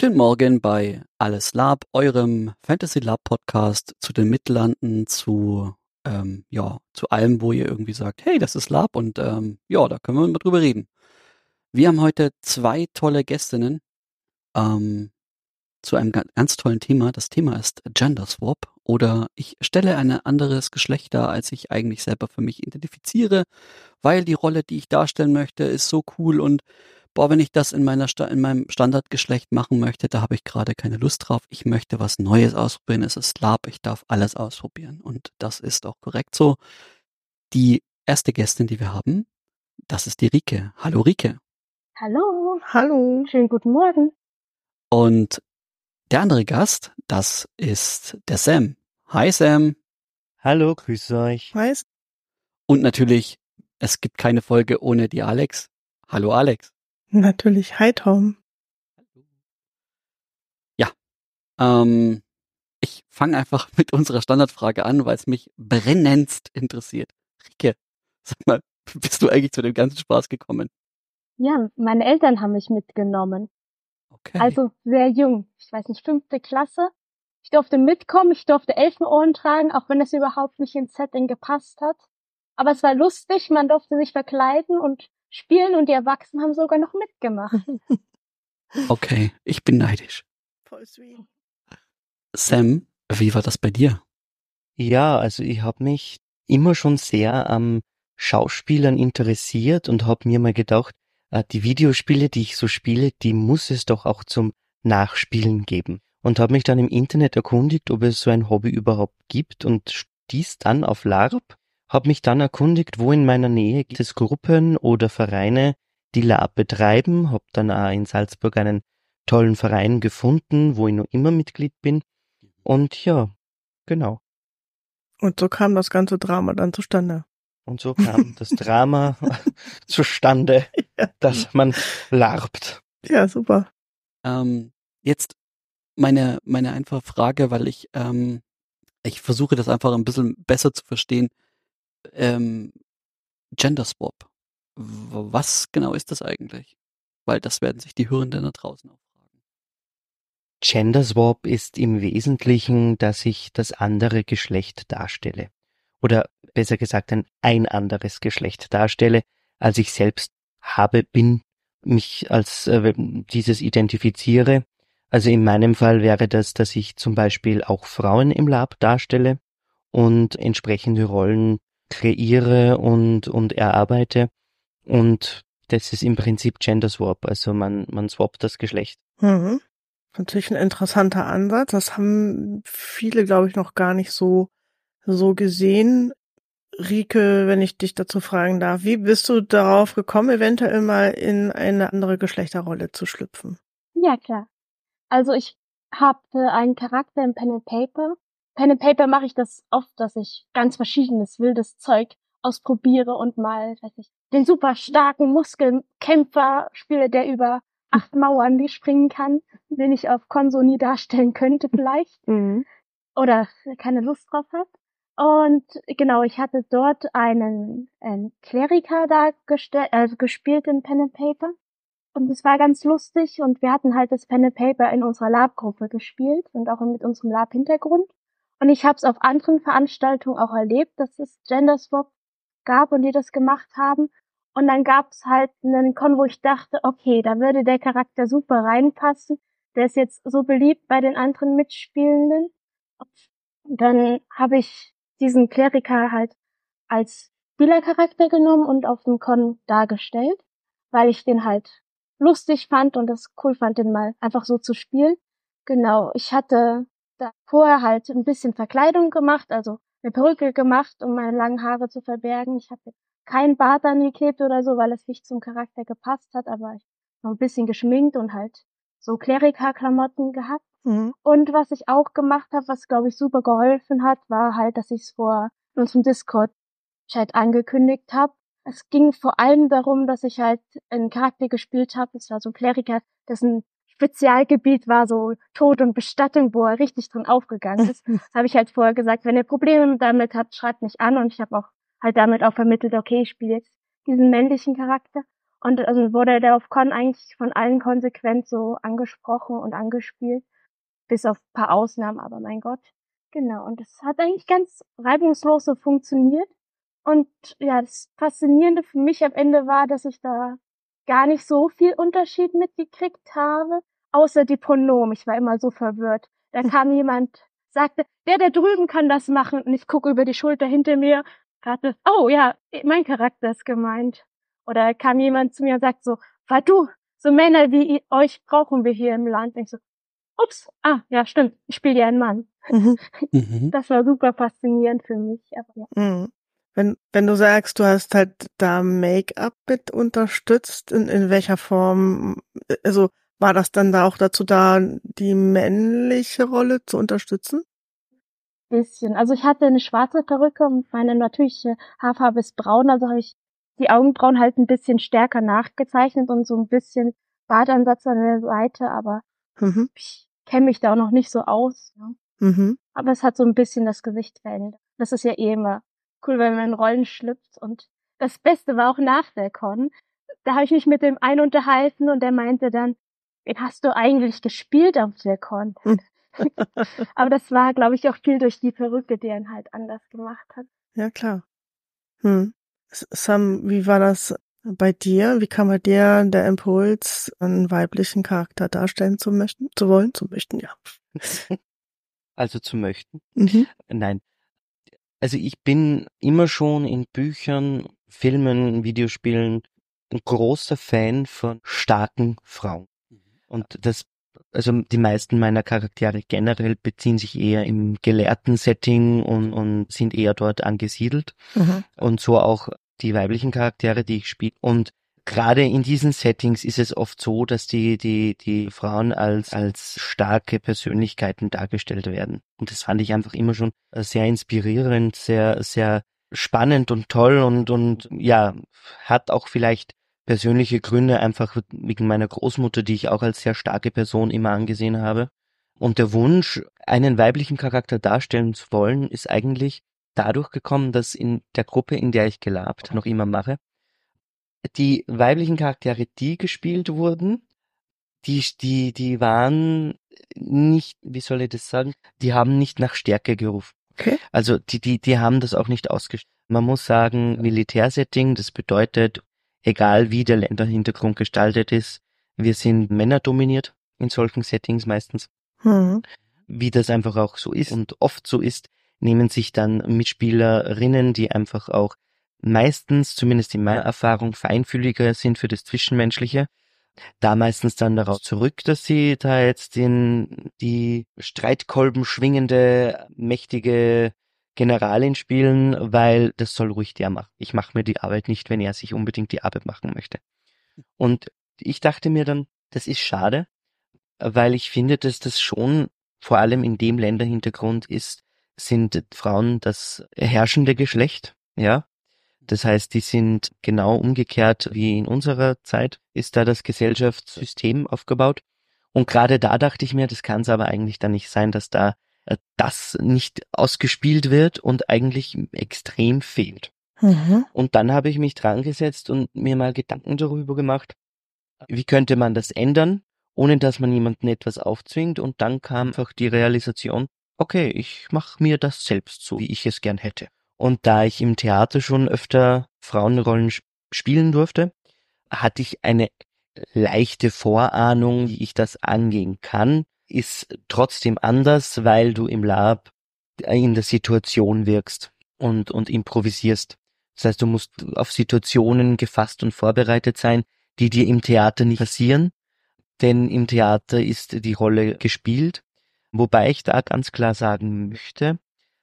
Guten Morgen bei Alles Lab, eurem Fantasy Lab Podcast zu den Mittellanden, zu allem, wo ihr irgendwie sagt, hey, das ist Lab und da können wir mal drüber reden. Wir haben heute 2 tolle Gästinnen zu einem ganz tollen Thema. Das Thema ist Gender Swap oder ich stelle ein anderes Geschlecht dar, als ich eigentlich selber für mich identifiziere, weil die Rolle, die ich darstellen möchte, ist so cool und wenn ich das in meinem Standardgeschlecht machen möchte, da habe ich gerade keine Lust drauf. Ich möchte was Neues ausprobieren. Es ist Lab, ich darf alles ausprobieren und das ist auch korrekt so. Die erste Gästin, die wir haben, das ist die Rike. Hallo Rike. Hallo. Hallo. Schönen guten Morgen. Und der andere Gast, das ist der Sam. Hi Sam. Hallo, grüße euch. Hi. Und natürlich, es gibt keine Folge ohne die Alex. Hallo Alex. Natürlich. Hi Tom. Ja, ich fange einfach mit unserer Standardfrage an, weil es mich brennendst interessiert. Rike, sag mal, wie bist du eigentlich zu dem ganzen Spaß gekommen? Ja, meine Eltern haben mich mitgenommen. Okay. Also sehr jung. Ich weiß nicht, 5. Klasse. Ich durfte mitkommen, ich durfte Elfenohren tragen, auch wenn es überhaupt nicht ins Setting gepasst hat. Aber es war lustig, man durfte sich verkleiden und spielen und die Erwachsenen haben sogar noch mitgemacht. Okay, ich bin neidisch. Voll sweet. Sam, wie war das bei dir? Ja, also ich habe mich immer schon sehr am Schauspielern interessiert und habe mir mal gedacht, die Videospiele, die ich so spiele, die muss es doch auch zum Nachspielen geben. Und habe mich dann im Internet erkundigt, ob es so ein Hobby überhaupt gibt und stieß dann auf LARP, habe mich dann erkundigt, wo in meiner Nähe gibt es Gruppen oder Vereine, die LARP betreiben, habe dann auch in Salzburg einen tollen Verein gefunden, wo ich noch immer Mitglied bin. Und ja, genau. Und so kam das ganze Drama dann zustande. Und so kam das Drama zustande, dass man larpt. Ja, super. Jetzt meine einfache Frage, weil ich versuche das einfach ein bisschen besser zu verstehen. Gender Swap. Was genau ist das eigentlich? Weil das werden sich die Hörenden da draußen auch fragen. Gender Swap ist im Wesentlichen, dass ich das andere Geschlecht darstelle. Oder besser gesagt, ein anderes Geschlecht darstelle, als ich selbst bin, mich als dieses identifiziere. Also in meinem Fall wäre das, dass ich zum Beispiel auch Frauen im Lab darstelle und entsprechende Rollen kreiere und erarbeite. Und das ist im Prinzip Gender Swap, also man swappt das Geschlecht. Mhm. Natürlich ein interessanter Ansatz. Das haben viele, glaube ich, noch gar nicht so gesehen. Rike, wenn ich dich dazu fragen darf, wie bist du darauf gekommen, eventuell mal in eine andere Geschlechterrolle zu schlüpfen? Ja, klar. Also ich hatte einen Charakter im Pen and Paper. Pen and Paper mache ich das oft, dass ich ganz verschiedenes wildes Zeug ausprobiere und mal, weiß ich, den super starken Muskelkämpfer spiele, der über 8 Mauern springen kann, den ich auf Konso nie darstellen könnte vielleicht. Mhm. Oder keine Lust drauf hat. Und genau, ich hatte dort einen Kleriker gespielt in Pen and Paper. Und es war ganz lustig und wir hatten halt das Pen and Paper in unserer Lab-Gruppe gespielt und auch mit unserem Lab-Hintergrund. Und ich habe es auf anderen Veranstaltungen auch erlebt, dass es Gender Swap gab und die das gemacht haben. Und dann gab es halt einen Con, wo ich dachte, okay, da würde der Charakter super reinpassen. Der ist jetzt so beliebt bei den anderen Mitspielenden. Und dann habe ich diesen Kleriker halt als Spielercharakter genommen und auf dem Con dargestellt, weil ich den halt lustig fand und das cool fand, den mal einfach so zu spielen. Genau, ich hatte da vorher halt ein bisschen Verkleidung gemacht, also eine Perücke gemacht, um meine langen Haare zu verbergen. Ich habe kein Bart angeklebt oder so, weil es nicht zum Charakter gepasst hat, aber ich war ein bisschen geschminkt und halt so Kleriker-Klamotten gehabt. Mhm. Und was ich auch gemacht habe, was glaube ich super geholfen hat, war halt, dass ich es vor unserem Discord-Chat angekündigt habe. Es ging vor allem darum, dass ich halt einen Charakter gespielt habe. Das war so ein Kleriker, dessen Spezialgebiet war so Tod und Bestattung, wo er richtig drin aufgegangen ist. Habe ich halt vorher gesagt, wenn ihr Probleme damit habt, schreibt mich an. Und ich habe auch halt damit auch vermittelt, okay, ich spiele jetzt diesen männlichen Charakter. Und also wurde der auf Con eigentlich von allen konsequent so angesprochen und angespielt. Bis auf ein paar Ausnahmen, aber mein Gott. Genau. Und es hat eigentlich ganz reibungslos so funktioniert. Und ja, das Faszinierende für mich am Ende war, dass ich da gar nicht so viel Unterschied mitgekriegt habe, außer die Pronomen. Ich war immer so verwirrt. Da kam jemand, sagte, der da drüben kann das machen. Und ich gucke über die Schulter hinter mir, hatte, oh ja, mein Charakter ist gemeint. Oder kam jemand zu mir und sagt so, du, so Männer wie euch brauchen wir hier im Land. Und ich so, ups, ja, stimmt, ich spiele ja einen Mann. Mhm. Mhm. Das war super faszinierend für mich. Aber ja. Mhm. Wenn du sagst, du hast halt da Make-up mit unterstützt, in welcher Form, also war das dann da auch dazu da, die männliche Rolle zu unterstützen? Bisschen. Also ich hatte eine schwarze Perücke und meine natürliche Haarfarbe ist braun, also habe ich die Augenbrauen halt ein bisschen stärker nachgezeichnet und so ein bisschen Bartansatz an der Seite, aber Mhm. ich kenne mich da auch noch nicht so aus. Ne? Mhm. Aber es hat so ein bisschen das Gesicht verändert. Das ist ja eh immer cool, wenn man in Rollen schlüpft. Und das Beste war auch nach der Con. Da habe ich mich mit dem einen unterhalten und der meinte dann, wen hast du eigentlich gespielt auf der Con? Hm. Aber das war, glaube ich, auch viel durch die Perücke, die ihn halt anders gemacht hat. Ja, klar. Sam, wie war das bei dir? Wie kam bei dir der Impuls, einen weiblichen Charakter darstellen zu wollen? Zu möchten, ja. Also zu möchten. Mhm. Nein. Also ich bin immer schon in Büchern, Filmen, Videospielen ein großer Fan von starken Frauen. Und also die meisten meiner Charaktere generell beziehen sich eher im gelehrten Setting und sind eher dort angesiedelt. Mhm. Und so auch die weiblichen Charaktere, die ich spiele. Und gerade in diesen Settings ist es oft so, dass die Frauen als starke Persönlichkeiten dargestellt werden. Und das fand ich einfach immer schon sehr inspirierend, sehr, sehr spannend und toll und ja, hat auch vielleicht persönliche Gründe, einfach wegen meiner Großmutter, die ich auch als sehr starke Person immer angesehen habe. Und der Wunsch, einen weiblichen Charakter darstellen zu wollen, ist eigentlich dadurch gekommen, dass in der Gruppe, in der ich gelabt noch immer mache, die weiblichen Charaktere, die gespielt wurden, die waren nicht, wie soll ich das sagen, die haben nicht nach Stärke gerufen. Okay. Also die haben das auch nicht ausgespielt. Man muss sagen, Militärsetting, das bedeutet, egal wie der Länderhintergrund gestaltet ist, wir sind männerdominiert in solchen Settings meistens. Mhm. Wie das einfach auch so ist und oft so ist, nehmen sich dann Mitspielerinnen, die einfach auch meistens, zumindest in meiner Erfahrung, feinfühliger sind für das Zwischenmenschliche, da meistens dann darauf zurück, dass sie da jetzt die Streitkolben schwingende, mächtige Generalin spielen, weil das soll ruhig der machen. Ich mache mir die Arbeit nicht, wenn er sich unbedingt die Arbeit machen möchte. Und ich dachte mir dann, das ist schade, weil ich finde, dass das schon vor allem in dem Länderhintergrund sind Frauen das herrschende Geschlecht, ja. Das heißt, die sind genau umgekehrt wie in unserer Zeit, ist da das Gesellschaftssystem aufgebaut. Und gerade da dachte ich mir, das kann es aber eigentlich dann nicht sein, dass da das nicht ausgespielt wird und eigentlich extrem fehlt. Mhm. Und dann habe ich mich dran gesetzt und mir mal Gedanken darüber gemacht, wie könnte man das ändern, ohne dass man jemandem etwas aufzwingt. Und dann kam einfach die Realisation, okay, ich mache mir das selbst so, wie ich es gern hätte. Und da ich im Theater schon öfter Frauenrollen spielen durfte, hatte ich eine leichte Vorahnung, wie ich das angehen kann. Ist trotzdem anders, weil du im Lab in der Situation wirkst und improvisierst. Das heißt, du musst auf Situationen gefasst und vorbereitet sein, die dir im Theater nicht passieren, denn im Theater ist die Rolle gespielt. Wobei ich da ganz klar sagen möchte,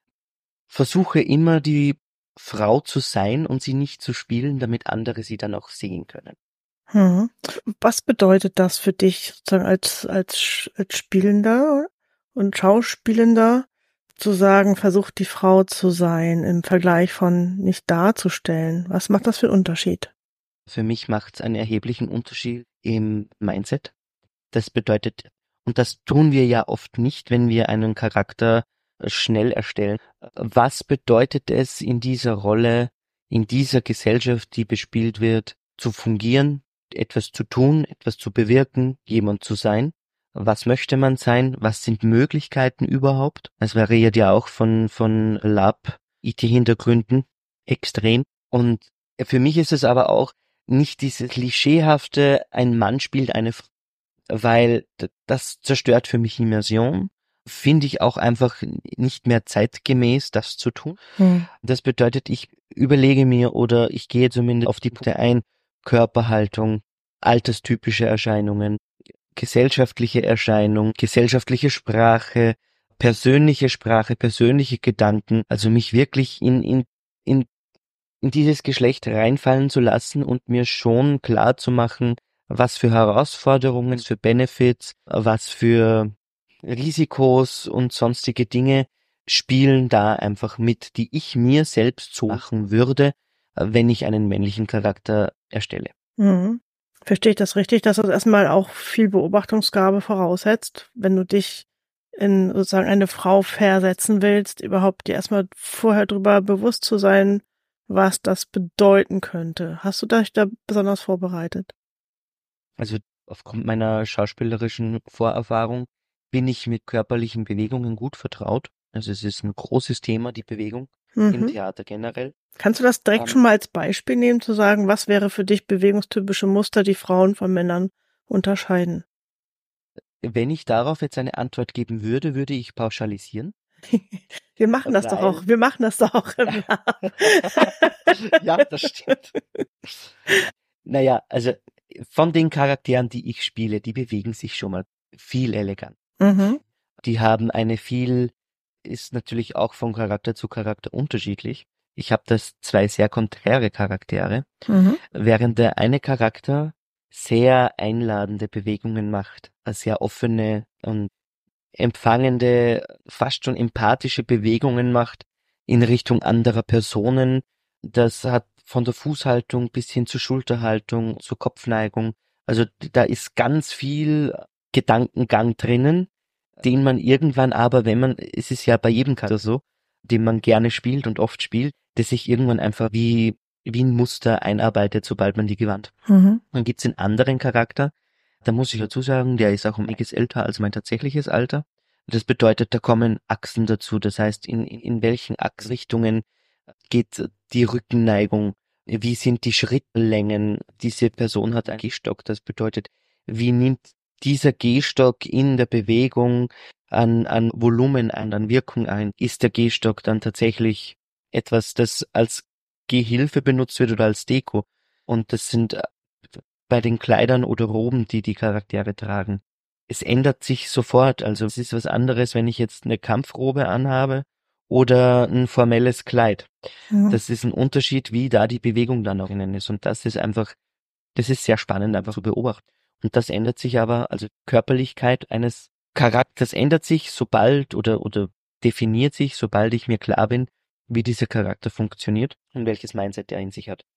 versuche immer die Frau zu sein und sie nicht zu spielen, damit andere sie dann auch sehen können. Mhm. Was bedeutet das für dich sozusagen als Spielender und Schauspielender, zu sagen, versucht die Frau zu sein im Vergleich von nicht darzustellen? Was macht das für einen Unterschied? Für mich macht es einen erheblichen Unterschied im Mindset. Das bedeutet, und das tun wir ja oft nicht, wenn wir einen Charakter schnell erstellen. Was bedeutet es in dieser Rolle, in dieser Gesellschaft, die bespielt wird, zu fungieren, etwas zu tun, etwas zu bewirken, jemand zu sein. Was möchte man sein? Was sind Möglichkeiten überhaupt? Es variiert ja auch von Lab-IT-Hintergründen extrem. Und für mich ist es aber auch nicht dieses klischeehafte, ein Mann spielt eine Frau, weil das zerstört für mich Immersion. Finde ich auch einfach nicht mehr zeitgemäß, das zu tun. Das bedeutet, ich überlege mir oder ich gehe zumindest auf die Punkte ein, Körperhaltung, alterstypische Erscheinungen, gesellschaftliche Erscheinung, gesellschaftliche Sprache, persönliche Gedanken, also mich wirklich in dieses Geschlecht reinfallen zu lassen und mir schon klar zu machen, was für Herausforderungen, für Benefits, was für Risikos und sonstige Dinge spielen da einfach mit, die ich mir selbst so machen würde, wenn ich einen männlichen Charakter erstelle. Mhm. Verstehe ich das richtig, dass das erstmal auch viel Beobachtungsgabe voraussetzt, wenn du dich in sozusagen eine Frau versetzen willst, überhaupt dir erstmal vorher drüber bewusst zu sein, was das bedeuten könnte. Hast du dich da besonders vorbereitet? Also aufgrund meiner schauspielerischen Vorerfahrung bin ich mit körperlichen Bewegungen gut vertraut. Also es ist ein großes Thema, die Bewegung im Theater generell. Kannst du das direkt schon mal als Beispiel nehmen, zu sagen, was wäre für dich bewegungstypische Muster, die Frauen von Männern unterscheiden? Wenn ich darauf jetzt eine Antwort geben würde, würde ich pauschalisieren. Wir machen das doch auch. Wir machen das doch auch im Lab. Ja, das stimmt. Naja, also von den Charakteren, die ich spiele, die bewegen sich schon mal viel elegant. Die haben ist natürlich auch von Charakter zu Charakter unterschiedlich. Ich habe zwei sehr konträre Charaktere, während der eine Charakter sehr einladende Bewegungen macht, sehr offene und empfangende, fast schon empathische Bewegungen macht in Richtung anderer Personen. Das hat von der Fußhaltung bis hin zur Schulterhaltung, zur Kopfneigung. Also da ist ganz viel Gedankengang drinnen, den man irgendwann aber, es ist ja bei jedem Charakter so, den man gerne spielt und oft spielt, der sich irgendwann einfach wie ein Muster einarbeitet, sobald man die gewandt. Dann gibt's einen anderen Charakter, da muss ich dazu sagen, der ist auch um einiges älter als mein tatsächliches Alter. Das bedeutet, da kommen Achsen dazu. Das heißt, in welchen Achsrichtungen geht die Rückenneigung? Wie sind die Schrittlängen? Diese Person hat einen Gehstock. Das bedeutet, wie nimmt dieser Gehstock in der Bewegung an Volumen ein, an Wirkung ein? Ist der Gehstock dann tatsächlich etwas, das als Gehhilfe benutzt wird oder als Deko? Und das sind bei den Kleidern oder Roben, die die Charaktere tragen. Es ändert sich sofort. Also es ist was anderes, wenn ich jetzt eine Kampfrobe anhabe oder ein formelles Kleid. Das ist ein Unterschied, wie da die Bewegung dann auch innen ist. Und das ist sehr spannend einfach zu beobachten. Und das ändert sich aber, also Körperlichkeit eines Charakters ändert sich sobald oder definiert sich, sobald ich mir klar bin, wie dieser Charakter funktioniert und welches Mindset er in sich hat.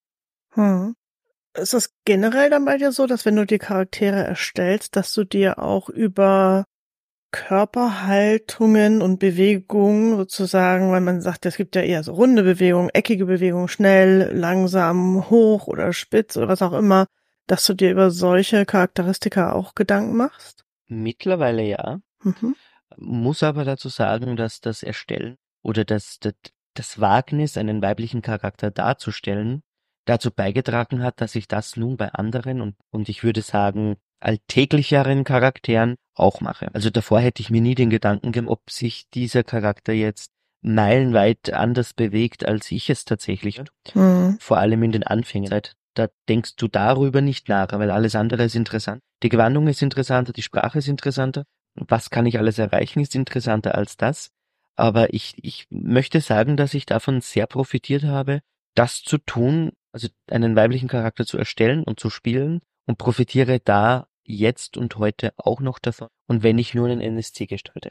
Ist das generell dann bei dir so, dass wenn du die Charaktere erstellst, dass du dir auch über Körperhaltungen und Bewegungen sozusagen, weil man sagt, es gibt ja eher so runde Bewegungen, eckige Bewegungen, schnell, langsam, hoch oder spitz oder was auch immer, dass du dir über solche Charakteristika auch Gedanken machst? Mittlerweile ja. Muss aber dazu sagen, dass das Erstellen oder das Wagnis, einen weiblichen Charakter darzustellen, dazu beigetragen hat, dass ich das nun bei anderen und ich würde sagen alltäglicheren Charakteren auch mache. Also davor hätte ich mir nie den Gedanken gemacht, ob sich dieser Charakter jetzt meilenweit anders bewegt, als ich es tatsächlich tue. Vor allem in den Anfängen. Da denkst du darüber nicht nach, weil alles andere ist interessant. Die Gewandung ist interessanter, die Sprache ist interessanter. Was kann ich alles erreichen, ist interessanter als das. Aber ich möchte sagen, dass ich davon sehr profitiert habe, das zu tun, also einen weiblichen Charakter zu erstellen und zu spielen und profitiere da jetzt und heute auch noch davon. Und wenn ich nur einen NSC gestalte.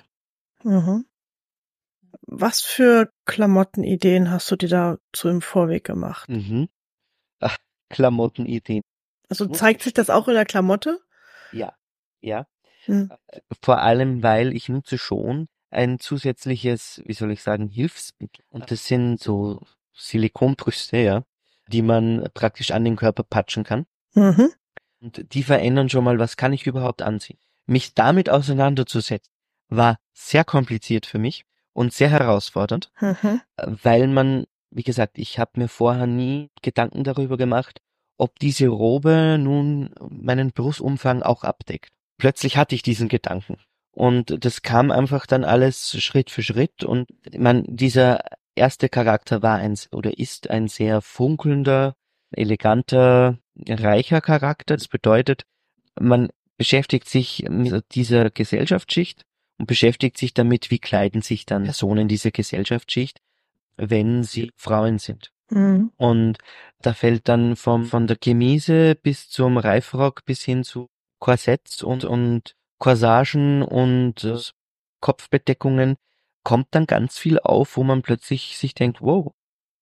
Was für Klamottenideen hast du dir dazu im Vorweg gemacht? Klamottenideen. Also zeigt sich das auch in der Klamotte? Ja. Vor allem, weil ich nutze schon ein zusätzliches, wie soll ich sagen, Hilfsmittel. Und das sind so Silikonbrüste, ja, die man praktisch an den Körper patschen kann. Mhm. Und die verändern schon mal, was kann ich überhaupt anziehen. Mich damit auseinanderzusetzen, war sehr kompliziert für mich und sehr herausfordernd, Mhm. weil man, wie gesagt, ich habe mir vorher nie Gedanken darüber gemacht, ob diese Robe nun meinen Brustumfang auch abdeckt. Plötzlich hatte ich diesen Gedanken. Und das kam einfach dann alles Schritt für Schritt. Und dieser erste Charakter war oder ist ein sehr funkelnder, eleganter, reicher Charakter. Das bedeutet, man beschäftigt sich mit dieser Gesellschaftsschicht und beschäftigt sich damit, wie kleiden sich dann Personen dieser Gesellschaftsschicht, wenn sie Frauen sind. Mhm. Und da fällt dann von der Chemise bis zum Reifrock bis hin zu Korsetts und Corsagen und Kopfbedeckungen kommt dann ganz viel auf, wo man plötzlich sich denkt, wow,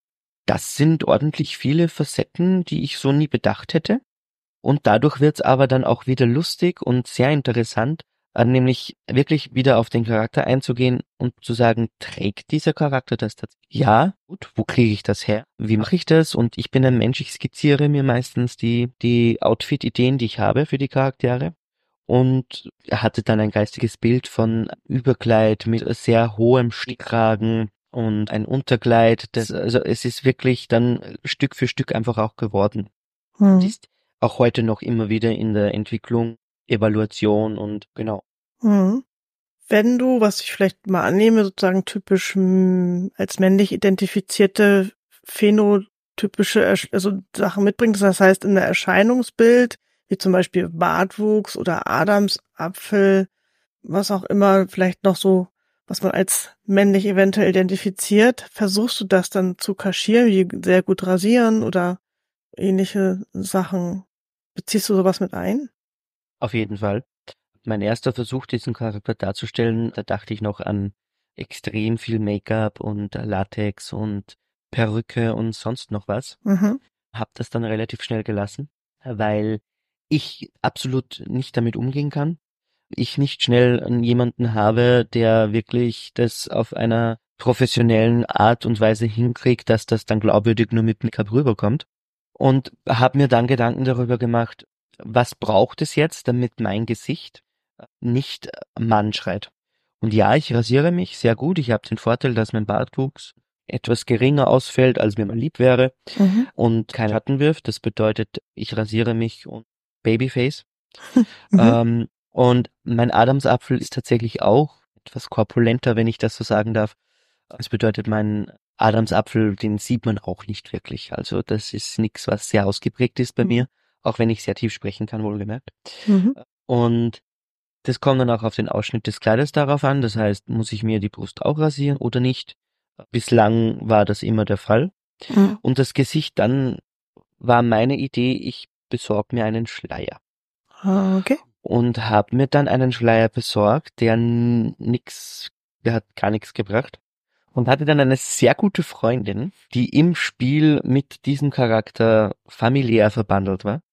das sind ordentlich viele Facetten, die ich so nie bedacht hätte. Und dadurch wird's aber dann auch wieder lustig und sehr interessant, nämlich wirklich wieder auf den Charakter einzugehen und zu sagen, trägt dieser Charakter das tatsächlich? Ja, gut, wo kriege ich das her? Wie mache ich das? Und ich bin ein Mensch, ich skizziere mir meistens die Outfit-Ideen, die ich habe für die Charaktere. Und er hatte dann ein geistiges Bild von Überkleid mit sehr hohem Stickkragen und ein Unterkleid. Also es ist wirklich dann Stück für Stück einfach auch geworden. Und Mhm. ist auch heute noch immer wieder in der Entwicklung, Evaluation und genau. Mhm. Wenn du, was ich vielleicht mal annehme, sozusagen typisch als männlich identifizierte phänotypische also Sachen mitbringst, das heißt in der Erscheinungsbild, wie zum Beispiel Bartwuchs oder Adamsapfel, was auch immer, vielleicht noch so, was man als männlich eventuell identifiziert, versuchst du das dann zu kaschieren, wie sehr gut rasieren oder ähnliche Sachen? Beziehst du sowas mit ein? Auf jeden Fall. Mein erster Versuch, diesen Charakter darzustellen, da dachte ich noch an extrem viel Make-up und Latex und Perücke und sonst noch was. Mhm. Hab das dann relativ schnell gelassen, weil ich absolut nicht damit umgehen kann. Ich nicht schnell jemanden habe, der wirklich das auf einer professionellen Art und Weise hinkriegt, dass das dann glaubwürdig nur mit Make-up rüberkommt. Und habe mir dann Gedanken darüber gemacht, was braucht es jetzt, damit mein Gesicht nicht Mann schreit. Und ja, ich rasiere mich sehr gut. Ich habe den Vorteil, dass mein Bartwuchs etwas geringer ausfällt, als mir mal lieb wäre Mhm. und keinen Schatten wirft. Das bedeutet, ich rasiere mich und Babyface. Mhm. Und mein Adamsapfel ist tatsächlich auch etwas korpulenter, wenn ich das so sagen darf. Das bedeutet, mein Adamsapfel, den sieht man auch nicht wirklich. Also das ist nichts, was sehr ausgeprägt ist bei mir, auch wenn ich sehr tief sprechen kann, wohlgemerkt. Mhm. Und das kommt dann auch auf den Ausschnitt des Kleides darauf an. Das heißt, muss ich mir die Brust auch rasieren oder nicht? Bislang war das immer der Fall. Mhm. Und das Gesicht dann war meine Idee, ich besorge mir einen Schleier. Ah, okay. Und habe mir dann einen Schleier besorgt, der hat gar nichts gebracht. Und hatte dann eine sehr gute Freundin, die im Spiel mit diesem Charakter familiär verbandelt war.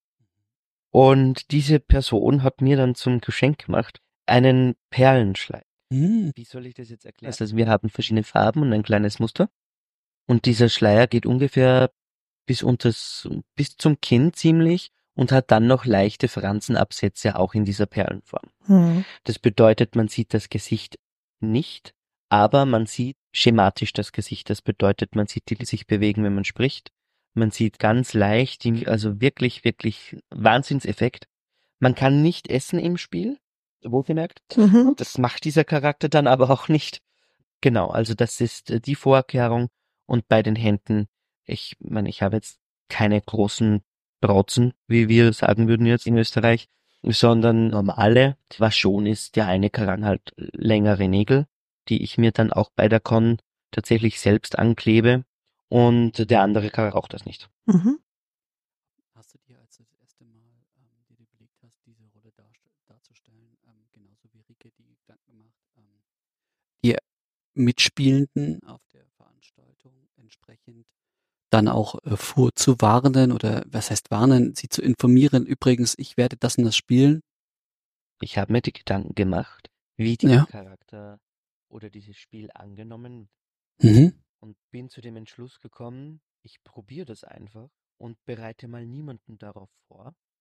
Und diese Person hat mir dann zum Geschenk gemacht einen Perlenschleier. Hm. Wie soll ich das jetzt erklären? Also wir haben verschiedene Farben und ein kleines Muster. Und dieser Schleier geht ungefähr bis zum Kinn ziemlich und hat dann noch leichte Fransenabsätze auch in dieser Perlenform. Mhm. Das bedeutet, man sieht das Gesicht nicht, aber man sieht schematisch das Gesicht. Das bedeutet, man sieht die Lippen sich bewegen, wenn man spricht. Man sieht ganz leicht, also wirklich, wirklich Wahnsinnseffekt. Man kann nicht essen im Spiel, wohlgemerkt. Mhm. Das macht dieser Charakter dann aber auch nicht. Genau, also das ist die Vorkehrung. Und bei den Händen, ich meine, ich habe jetzt keine großen Brauzen, wie wir sagen würden jetzt in Österreich, sondern normale. Was schon ist, der eine kann halt längere Nägel, die ich mir dann auch bei der Con tatsächlich selbst anklebe. Und der andere kann auch das nicht. Mhm. Hast du dir, als du das erste Mal dir überlegt hast, diese Rolle darzustellen, genauso wie Rike die Gedanken gemacht, die Mitspielenden auf der Veranstaltung entsprechend dann auch vorzuwarnen oder was heißt warnen, sie zu informieren, übrigens, ich werde das und das spielen? Ich habe mir die Gedanken gemacht, wie dieser Ja. Charakter oder dieses Spiel angenommen Mhm. und bin zu dem Entschluss gekommen, ich probiere das einfach und bereite mal niemanden darauf vor.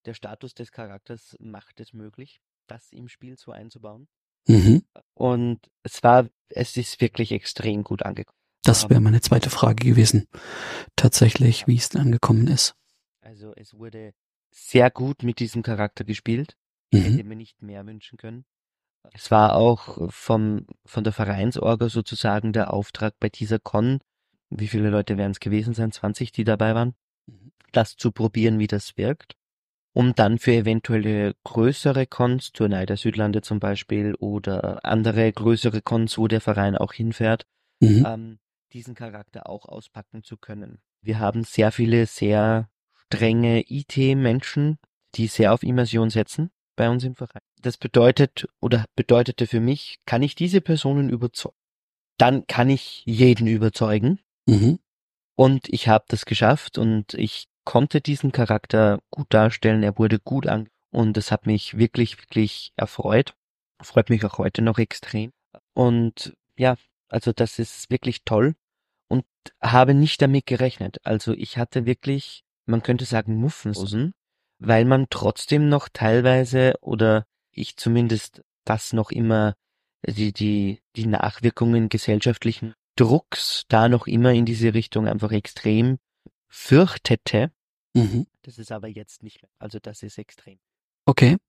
der Status des Charakters macht es möglich, das im Spiel so einzubauen. Mhm. Und es ist wirklich extrem gut angekommen. Das wäre meine zweite Frage gewesen. Tatsächlich, wie es denn angekommen ist. Also es wurde sehr gut mit diesem Charakter gespielt. Ich Mhm. hätte mir nicht mehr wünschen können. Es war auch von der Vereinsorga sozusagen der Auftrag bei dieser Con, wie viele Leute werden es gewesen sein, 20, die dabei waren, Mhm. das zu probieren, wie das wirkt, um dann für eventuelle größere Cons, Turnai der Südlande zum Beispiel oder andere größere Cons, wo der Verein auch hinfährt, Mhm. Diesen Charakter auch auspacken zu können. Wir haben sehr viele sehr strenge IT-Menschen, die sehr auf Immersion setzen bei uns im Verein. Das bedeutete für mich, kann ich diese Personen überzeugen? Dann kann ich jeden überzeugen. Mhm. Und ich habe das geschafft und ich konnte diesen Charakter gut darstellen. Er wurde gut und das hat mich wirklich, wirklich erfreut. Freut mich auch heute noch extrem. Und ja, also das ist wirklich toll und habe nicht damit gerechnet. Also ich hatte wirklich, man könnte sagen, Muffensausen, weil man trotzdem noch teilweise oder ich zumindest das noch immer die Nachwirkungen gesellschaftlichen Drucks da noch immer in diese Richtung einfach extrem fürchtete. Mhm. Das ist aber jetzt nicht mehr. Also das ist extrem. Okay.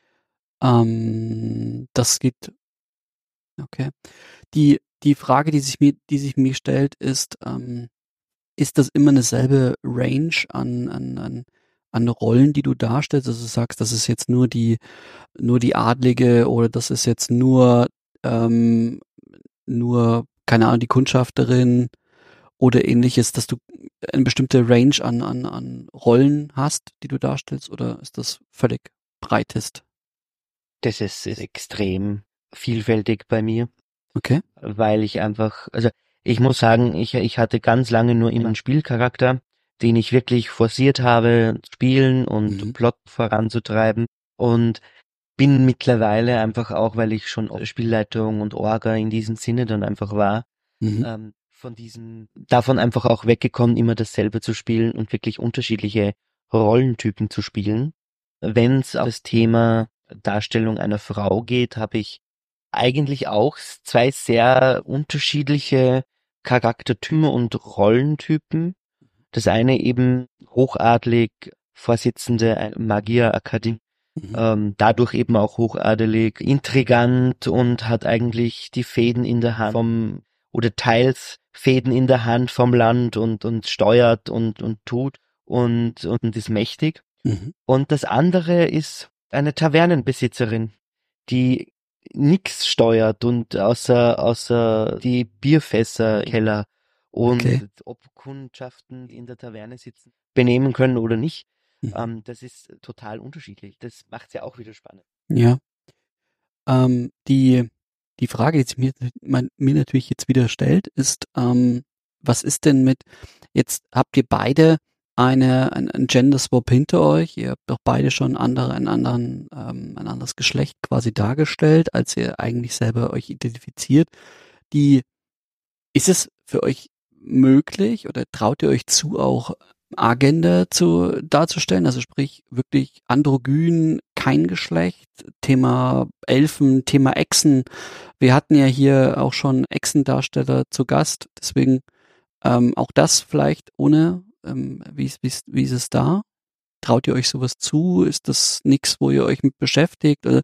Das geht. Okay. Die Frage, die sich mir stellt, ist das immer eine selbe Range an Rollen, die du darstellst? Also du sagst, das ist jetzt nur die Adlige oder das ist jetzt ähm, keine Ahnung, die Kundschafterin oder ähnliches, dass du eine bestimmte Range an Rollen hast, die du darstellst, oder ist das völlig breitest? Das ist extrem vielfältig bei mir, Okay. weil ich einfach, also ich muss sagen, ich hatte ganz lange nur immer einen Spielcharakter, den ich wirklich forciert habe, zu spielen und Mhm. Plot voranzutreiben und bin mittlerweile einfach auch, weil ich schon Spielleitung und Orga in diesem Sinne dann einfach war, Mhm. davon einfach auch weggekommen, immer dasselbe zu spielen und wirklich unterschiedliche Rollentypen zu spielen. Wenn es auf das Thema Darstellung einer Frau geht, habe ich eigentlich auch zwei sehr unterschiedliche Charaktertypen und Rollentypen. Das eine eben hochadelig, Vorsitzende einer Magierakademie, Mhm. dadurch eben auch hochadelig, intrigant und hat eigentlich die Fäden in der Hand oder teils Fäden in der Hand vom Land und steuert und tut und ist mächtig. Mhm. Und das andere ist eine Tavernenbesitzerin, die nix steuert und außer die Bierfässer, Keller und Okay. ob Kundschaften in der Taverne sitzen, benehmen können oder nicht. Mhm. Das ist total unterschiedlich. Das macht's ja auch wieder spannend. Ja. Die Frage, die sich mir natürlich jetzt wieder stellt, ist, was ist denn jetzt habt ihr beide ein Gender Swap hinter euch, ihr habt doch beide schon ein anderes Geschlecht quasi dargestellt, als ihr eigentlich selber euch identifiziert. Ist es für euch möglich oder traut ihr euch zu, auch Agender darzustellen? Also sprich wirklich androgyn, kein Geschlecht, Thema Elfen, Thema Echsen. Wir hatten ja hier auch schon Echsendarsteller zu Gast, deswegen auch das vielleicht ohne, wie ist es da? Traut ihr euch sowas zu? Ist das nichts, wo ihr euch mit beschäftigt? Oder,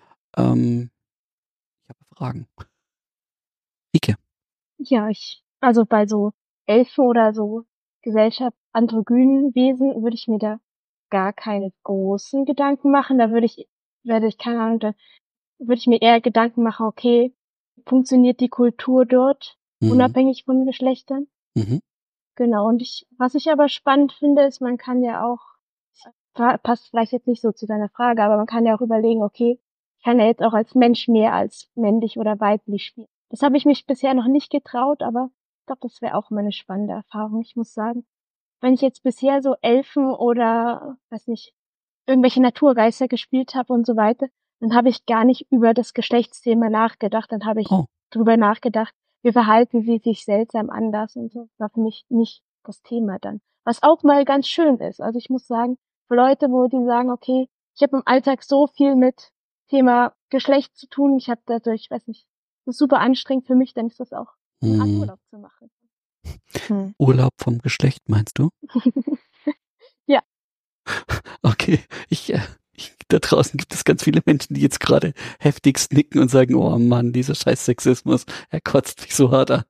ich habe Fragen. Ike. Ja, also bei so Elfen oder so Gesellschaft, androgynen Wesen würde ich mir da gar keine großen Gedanken machen. Keine Ahnung, da würde ich mir eher Gedanken machen, okay, funktioniert die Kultur dort, Mhm. unabhängig von Geschlechtern? Mhm. Genau, und was ich aber spannend finde, ist, man kann ja auch, passt vielleicht jetzt nicht so zu deiner Frage, aber man kann ja auch überlegen, okay, ich kann ja jetzt auch als Mensch mehr als männlich oder weiblich spielen. Das habe ich mich bisher noch nicht getraut, aber ich glaube, das wäre auch mal eine spannende Erfahrung. Ich muss sagen, wenn ich jetzt bisher so Elfen oder, weiß nicht, irgendwelche Naturgeister gespielt habe und so weiter, dann habe ich gar nicht über das Geschlechtsthema nachgedacht. Dann habe ich Oh. drüber nachgedacht, wie verhalten sie sich seltsam anders und so. War für mich nicht das Thema dann. Was auch mal ganz schön ist. Also ich muss sagen, für Leute, wo die sagen, okay, ich habe im Alltag so viel mit Thema Geschlecht zu tun, ich habe dadurch, weiß nicht, das ist super anstrengend für mich, dann ist das auch eine Art Urlaub zu machen. Urlaub vom Geschlecht, meinst du? Ja. Okay, da draußen gibt es ganz viele Menschen, die jetzt gerade heftigst nicken und sagen, oh Mann, dieser scheiß Sexismus, er kotzt mich so hart an.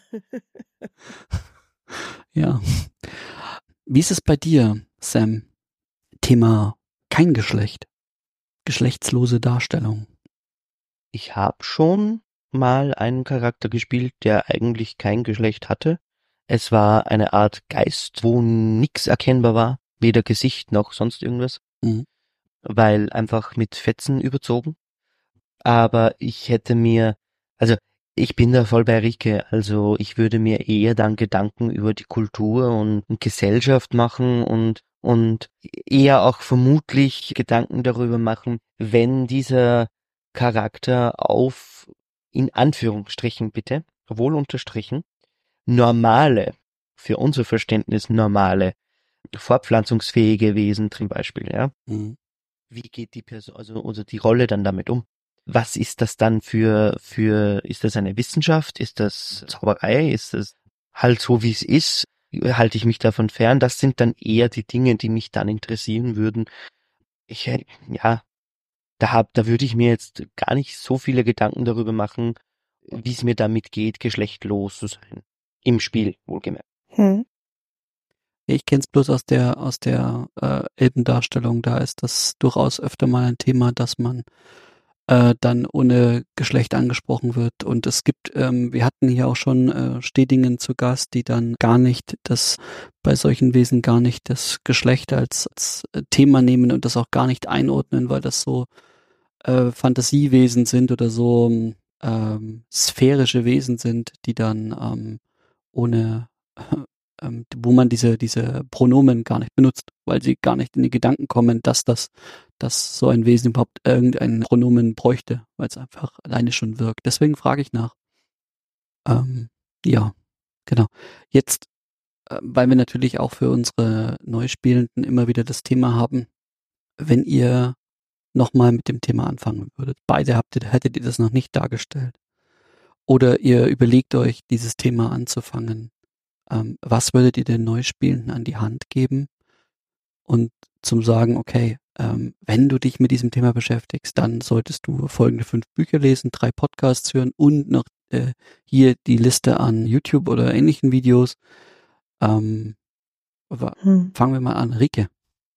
Ja. Wie ist es bei dir, Sam? Thema kein Geschlecht. Geschlechtslose Darstellung. Ich habe schon mal einen Charakter gespielt, der eigentlich kein Geschlecht hatte. Es war eine Art Geist, wo nix erkennbar war, weder Gesicht noch sonst irgendwas, weil einfach mit Fetzen überzogen. Aber ich bin da voll bei Rike, also ich würde mir eher dann Gedanken über die Kultur und Gesellschaft machen und eher auch vermutlich Gedanken darüber machen, wenn dieser Charakter auf, in Anführungsstrichen bitte, wohl unterstrichen, für unser Verständnis normale, fortpflanzungsfähige Wesen zum Beispiel, ja. Wie geht die Person, also die Rolle dann damit um? Was ist das dann ist das eine Wissenschaft? Ist das Zauberei? Ist das halt so, wie es ist? Halte ich mich davon fern? Das sind dann eher die Dinge, die mich dann interessieren würden. Da würde ich mir jetzt gar nicht so viele Gedanken darüber machen, wie es mir damit geht, geschlechtlos zu sein. Im Spiel, wohlgemerkt. Ich kenne es bloß aus der Elbendarstellung, da ist das durchaus öfter mal ein Thema, dass man dann ohne Geschlecht angesprochen wird. Und es gibt, wir hatten hier auch schon Stedingen zu Gast, die dann bei solchen Wesen gar nicht das Geschlecht als Thema nehmen und das auch gar nicht einordnen, weil das so Fantasiewesen sind oder so sphärische Wesen sind, die dann ohne wo man diese Pronomen gar nicht benutzt, weil sie gar nicht in die Gedanken kommen, dass so ein Wesen überhaupt irgendein Pronomen bräuchte, weil es einfach alleine schon wirkt. Deswegen frage ich nach. Ja, genau. Jetzt, weil wir natürlich auch für unsere Neuspielenden immer wieder das Thema haben, wenn ihr nochmal mit dem Thema anfangen würdet. Beide hättet ihr das noch nicht dargestellt. Oder ihr überlegt euch, dieses Thema anzufangen. Was würdet ihr den Neuspielenden an die Hand geben und zum sagen, okay, wenn du dich mit diesem Thema beschäftigst, dann solltest du folgende 5 Bücher lesen, 3 Podcasts hören und noch hier die Liste an YouTube oder ähnlichen Videos. Fangen wir mal an. Rike.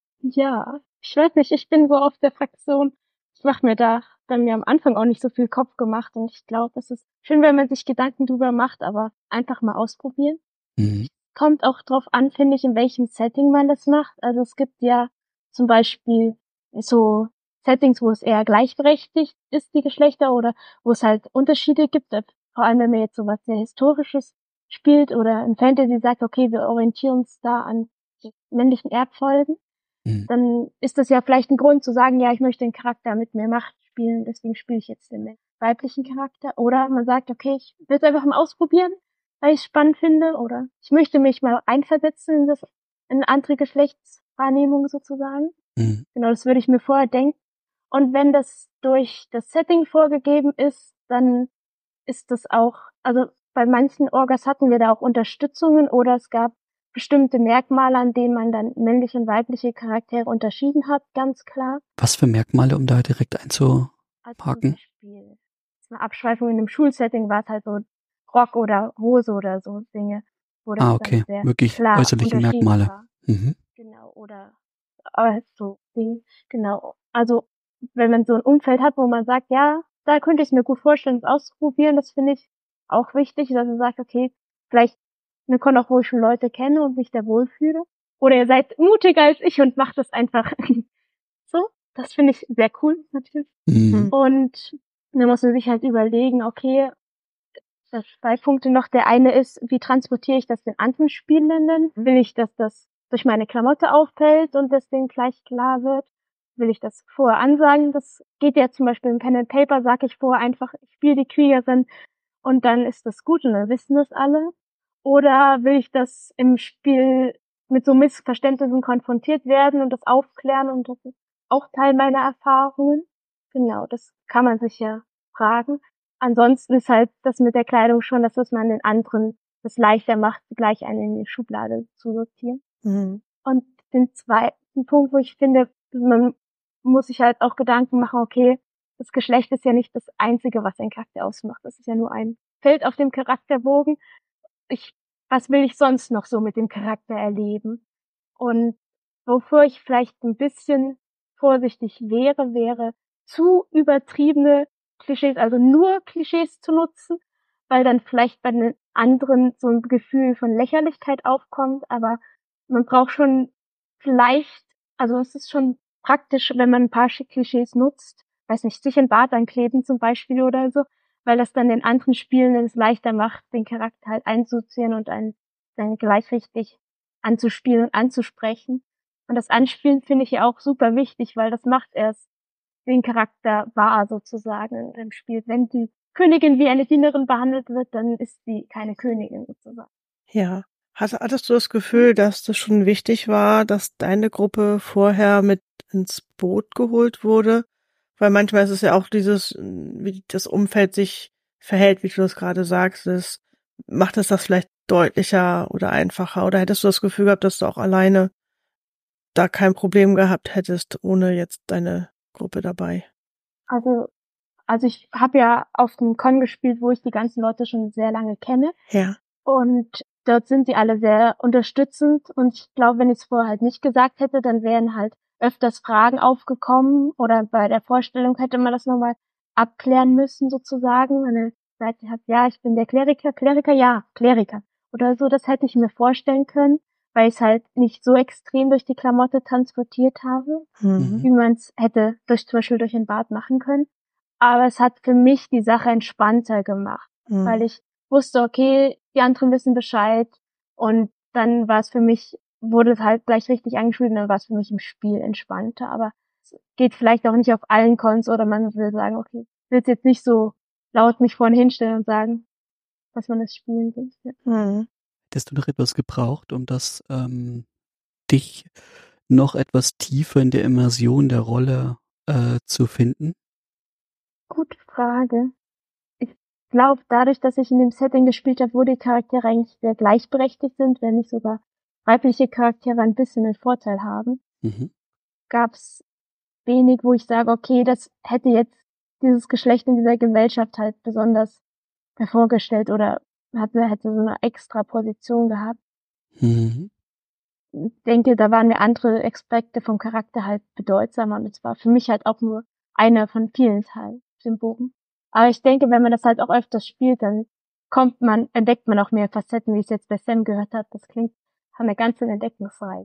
Ja, ich weiß nicht, ich bin so auf der Fraktion, ich mache mir da bei mir am Anfang auch nicht so viel Kopf gemacht und ich glaube, es ist schön, wenn man sich Gedanken drüber macht, aber einfach mal ausprobieren. Kommt auch drauf an, finde ich, in welchem Setting man das macht. Also es gibt ja zum Beispiel so Settings, wo es eher gleichberechtigt ist, die Geschlechter, oder wo es halt Unterschiede gibt. Vor allem, wenn man jetzt so was sehr Historisches spielt oder in Fantasy sagt, okay, wir orientieren uns da an die männlichen Erbfolgen, dann ist das ja vielleicht ein Grund zu sagen, ja, ich möchte den Charakter mit mehr Macht spielen, deswegen spiele ich jetzt den weiblichen Charakter. Oder man sagt, okay, ich will es einfach mal ausprobieren, weil ich es spannend finde, oder ich möchte mich mal einversetzen in andere Geschlechtswahrnehmung sozusagen. Genau, das würde ich mir vorher denken. Und wenn das durch das Setting vorgegeben ist, dann ist das auch, also bei manchen Orgas hatten wir da auch Unterstützungen oder es gab bestimmte Merkmale, an denen man dann männliche und weibliche Charaktere unterschieden hat, ganz klar. Was für Merkmale, um da direkt einzuhaken? Also zum Beispiel, eine Abschweifung in einem Schulsetting war es halt so Rock oder Hose oder so Dinge. Wo das okay, dann sehr wirklich klar äußerliche Merkmale. War. Genau, oder so Dinge, genau. Also wenn man so ein Umfeld hat, wo man sagt, ja, da könnte ich mir gut vorstellen, es auszuprobieren, das finde ich auch wichtig, dass man sagt, okay, vielleicht eine Con auch, wo ich schon Leute kenne und mich da wohlfühle. Oder ihr seid mutiger als ich und macht das einfach so. Das finde ich sehr cool, natürlich. Und dann muss man sich halt überlegen, okay, das 2 Punkte noch. Der eine ist, wie transportiere ich das den anderen Spielenden? Will ich, dass das durch meine Klamotte auffällt und das denen gleich klar wird? Will ich das vorher ansagen? Das geht ja zum Beispiel im Pen and Paper, sage ich vorher einfach, ich spiele die Kriegerin und dann ist das gut und dann wissen das alle. Oder will ich das im Spiel mit so Missverständnissen konfrontiert werden und das aufklären, und das ist auch Teil meiner Erfahrungen. Genau, das kann man sich ja fragen. Ansonsten ist halt das mit der Kleidung schon, dass es man den anderen das leichter macht, gleich einen in die Schublade zu sortieren. Mhm. Und den zweiten Punkt, wo ich finde, man muss sich halt auch Gedanken machen, okay, das Geschlecht ist ja nicht das Einzige, was einen Charakter ausmacht. Das ist ja nur ein Feld auf dem Charakterbogen. Was will ich sonst noch so mit dem Charakter erleben? Und wofür ich vielleicht ein bisschen vorsichtig wäre, zu übertriebene Klischees, also nur Klischees zu nutzen, weil dann vielleicht bei den anderen so ein Gefühl von Lächerlichkeit aufkommt, aber man braucht schon vielleicht, also es ist schon praktisch, wenn man ein paar Klischees nutzt, weiß nicht, sich ein Bart ankleben zum Beispiel oder so, weil das dann den anderen Spielenden es leichter macht, den Charakter halt einzuziehen und einen dann gleich richtig anzuspielen und anzusprechen. Und das Anspielen finde ich ja auch super wichtig, weil das macht erst den Charakter wahr sozusagen im Spiel. Wenn die Königin wie eine Dienerin behandelt wird, dann ist sie keine Königin sozusagen. Ja. Hattest du das Gefühl, dass das schon wichtig war, dass deine Gruppe vorher mit ins Boot geholt wurde? Weil manchmal ist es ja auch dieses, wie das Umfeld sich verhält, wie du das gerade sagst, macht es das vielleicht deutlicher oder einfacher? Oder hättest du das Gefühl gehabt, dass du auch alleine da kein Problem gehabt hättest, ohne jetzt deine Gruppe dabei? Also ich habe ja auf dem Con gespielt, wo ich die ganzen Leute schon sehr lange kenne. Ja. Und dort sind sie alle sehr unterstützend. Und ich glaube, wenn ich es vorher halt nicht gesagt hätte, dann wären halt öfters Fragen aufgekommen. Oder bei der Vorstellung hätte man das nochmal abklären müssen, sozusagen. Wenn er gesagt hat, ja, ich bin der Kleriker, ja, Kleriker. Oder so, das hätte ich mir vorstellen können, weil ich es halt nicht so extrem durch die Klamotte transportiert habe, wie man es hätte zum Beispiel durch den Bart machen können. Aber es hat für mich die Sache entspannter gemacht, weil ich wusste, okay, die anderen wissen Bescheid, und dann war es für mich, wurde es halt gleich richtig angespielt, und dann war es für mich im Spiel entspannter. Aber es geht vielleicht auch nicht auf allen Cons, oder man will sagen, okay, ich will jetzt nicht so laut mich vorne hinstellen und sagen, dass man das spielen will. Ja. Hättest du noch etwas gebraucht, um das dich noch etwas tiefer in der Immersion der Rolle zu finden? Gute Frage. Ich glaube, dadurch, dass ich in dem Setting gespielt habe, wo die Charaktere eigentlich sehr gleichberechtigt sind, wenn nicht sogar weibliche Charaktere ein bisschen einen Vorteil haben, gab's wenig, wo ich sage, okay, das hätte jetzt dieses Geschlecht in dieser Gesellschaft halt besonders hervorgestellt oder hätte so eine extra Position gehabt. Ich denke, da waren mir andere Aspekte vom Charakter halt bedeutsamer, und es war für mich halt auch nur einer von vielen Teilen im Bogen. Aber ich denke, wenn man das halt auch öfters spielt, dann entdeckt man auch mehr Facetten, wie ich es jetzt bei Sam gehört habe. Das klingt von der ganzen Entdeckungsreihe.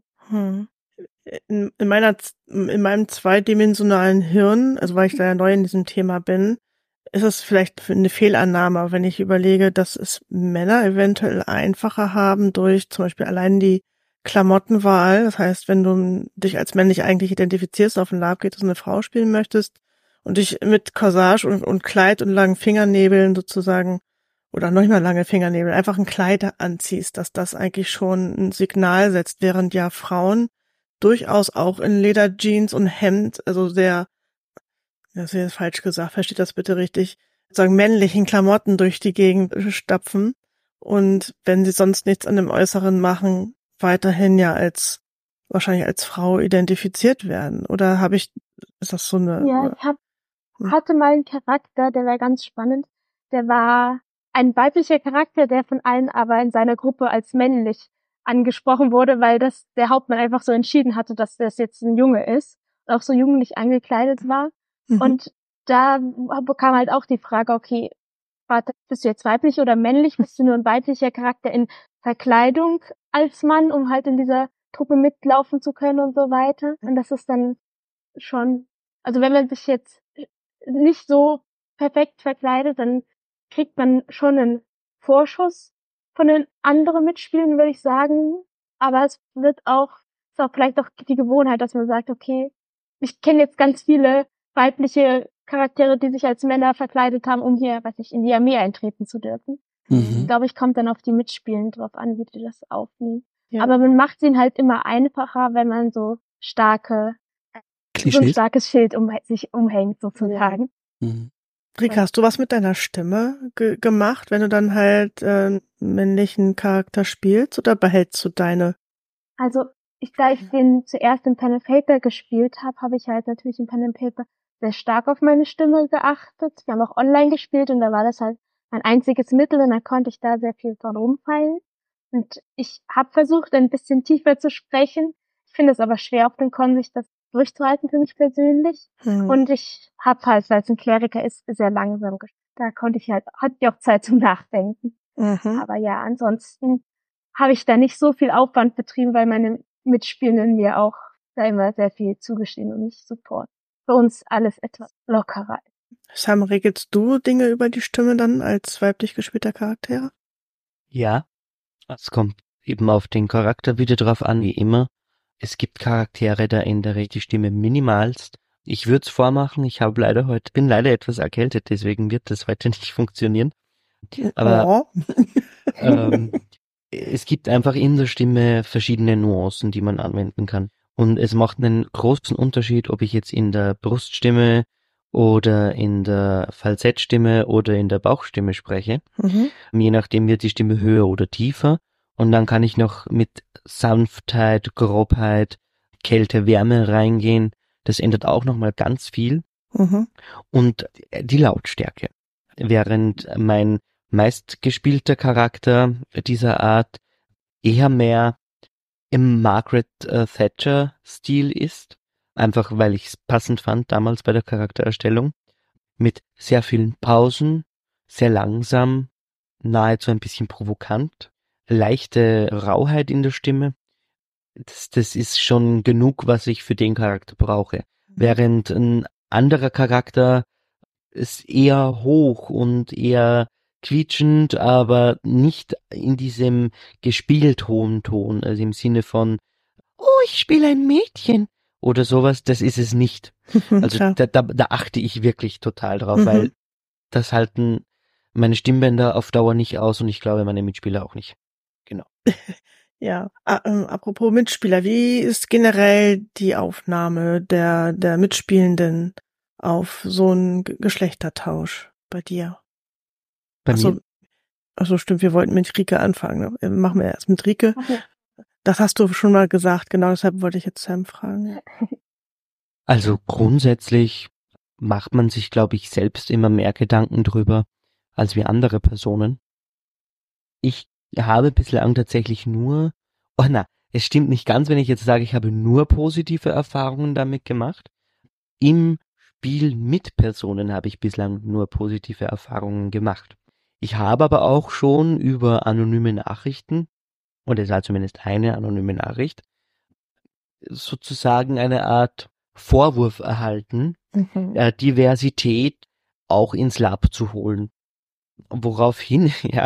In meinem zweidimensionalen Hirn, also weil ich da ja neu in diesem Thema bin, ist es vielleicht eine Fehlannahme, wenn ich überlege, dass es Männer eventuell einfacher haben durch zum Beispiel allein die Klamottenwahl. Das heißt, wenn du dich als männlich eigentlich identifizierst, auf den Lab geht, dass du eine Frau spielen möchtest und dich mit Corsage und Kleid und langen Fingernägeln sozusagen, oder noch nicht mal lange Fingernägel, einfach ein Kleid anziehst, dass das eigentlich schon ein Signal setzt, während ja Frauen durchaus auch in Lederjeans und Hemd, also sehr, das ist jetzt falsch gesagt, versteht das bitte richtig, sagen männlichen Klamotten durch die Gegend stapfen, und wenn sie sonst nichts an dem Äußeren machen, weiterhin ja wahrscheinlich als Frau identifiziert werden. Oder ist das so eine... Ja, ich hatte mal einen Charakter, der war ganz spannend. Der war ein weiblicher Charakter, der von allen aber in seiner Gruppe als männlich angesprochen wurde, weil der Hauptmann einfach so entschieden hatte, dass das jetzt ein Junge ist und auch so jugendlich angekleidet war. Und da bekam halt auch die Frage, okay, warte, bist du jetzt weiblich oder männlich? Bist du nur ein weiblicher Charakter in Verkleidung als Mann, um halt in dieser Truppe mitlaufen zu können und so weiter? Und das ist dann schon, also wenn man sich jetzt nicht so perfekt verkleidet, dann kriegt man schon einen Vorschuss von den anderen Mitspielern, würde ich sagen. Aber es ist auch vielleicht auch die Gewohnheit, dass man sagt, okay, ich kenne jetzt ganz viele weibliche Charaktere, die sich als Männer verkleidet haben, um hier, in die Armee eintreten zu dürfen. Ich glaube, kommt dann auf die Mitspielenden drauf an, wie die das aufnehmen. Ja. Aber man macht ihn halt immer einfacher, wenn man so ein Klischees. starkes Schild sich umhängt, sozusagen. Mhm. Rika, hast du was mit deiner Stimme gemacht, wenn du dann halt männlichen Charakter spielst, oder behältst du deine? Also, da ich den zuerst in Pen and Paper gespielt habe, habe ich halt natürlich in Pen and Paper sehr stark auf meine Stimme geachtet. Wir haben auch online gespielt und da war das halt mein einziges Mittel und dann konnte ich da sehr viel dran rumfeilen. Und ich habe versucht, ein bisschen tiefer zu sprechen. Ich finde es aber schwer auf dem Con, sich das durchzuhalten für mich persönlich. Und ich habe halt, weil es ein Kleriker ist, sehr langsam gesprochen. Da hatte ich auch Zeit zum Nachdenken. Aber ja, ansonsten habe ich da nicht so viel Aufwand betrieben, weil meine Mitspielenden mir auch da immer sehr viel zugestehen und mich Support. Für uns alles etwas lockerer. Sam, regelst du Dinge über die Stimme dann als weiblich gespielter Charakter? Ja, es kommt eben auf den Charakter wieder drauf an, wie immer. Es gibt Charaktere, da ändere ich die Stimme minimalst. Ich würde es vormachen, bin leider etwas erkältet, deswegen wird das heute nicht funktionieren. Aber es gibt einfach in der Stimme verschiedene Nuancen, die man anwenden kann. Und es macht einen großen Unterschied, ob ich jetzt in der Bruststimme oder in der Falsettstimme oder in der Bauchstimme spreche. Je nachdem wird die Stimme höher oder tiefer. Und dann kann ich noch mit Sanftheit, Grobheit, Kälte, Wärme reingehen. Das ändert auch nochmal ganz viel. Und die Lautstärke. Während mein meistgespielter Charakter dieser Art eher mehr im Margaret Thatcher-Stil ist. Einfach weil ich es passend fand damals bei der Charaktererstellung. Mit sehr vielen Pausen, sehr langsam, nahezu ein bisschen provokant, leichte Rauheit in der Stimme. Das ist schon genug, was ich für den Charakter brauche. Während ein anderer Charakter ist eher hoch und eher quietschend, aber nicht in diesem gespielt hohen Ton, also im Sinne von, oh, ich spiele ein Mädchen oder sowas, das ist es nicht. Also da achte ich wirklich total drauf, weil das halten meine Stimmbänder auf Dauer nicht aus und ich glaube meine Mitspieler auch nicht. Genau. Ja, apropos Mitspieler, wie ist generell die Aufnahme der Mitspielenden auf so einen Geschlechtertausch bei dir? Bei mir? Achso, stimmt, wir wollten mit Rike anfangen. Ne? Machen wir erst mit Rike. Okay. Das hast du schon mal gesagt, genau deshalb wollte ich jetzt Sam fragen. Also grundsätzlich macht man sich, glaube ich, selbst immer mehr Gedanken drüber als wie andere Personen. Ich habe bislang tatsächlich es stimmt nicht ganz, wenn ich jetzt sage, ich habe nur positive Erfahrungen damit gemacht. Im Spiel mit Personen habe ich bislang nur positive Erfahrungen gemacht. Ich habe aber auch schon über anonyme Nachrichten, und es war zumindest eine anonyme Nachricht, sozusagen eine Art Vorwurf erhalten, Diversität auch ins Lab zu holen. Woraufhin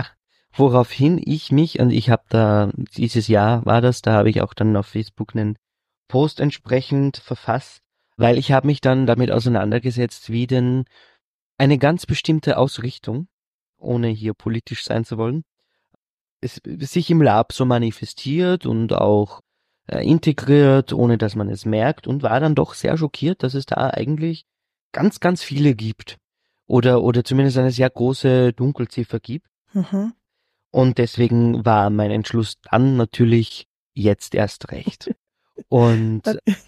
ich mich, und ich habe da, dieses Jahr war das, da habe ich auch dann auf Facebook einen Post entsprechend verfasst, weil ich habe mich dann damit auseinandergesetzt, wie denn eine ganz bestimmte Ausrichtung, ohne hier politisch sein zu wollen, es sich im Lab so manifestiert und auch integriert, ohne dass man es merkt, und war dann doch sehr schockiert, dass es da eigentlich ganz, ganz viele gibt. Oder zumindest eine sehr große Dunkelziffer gibt. Und deswegen war mein Entschluss dann natürlich jetzt erst recht. Und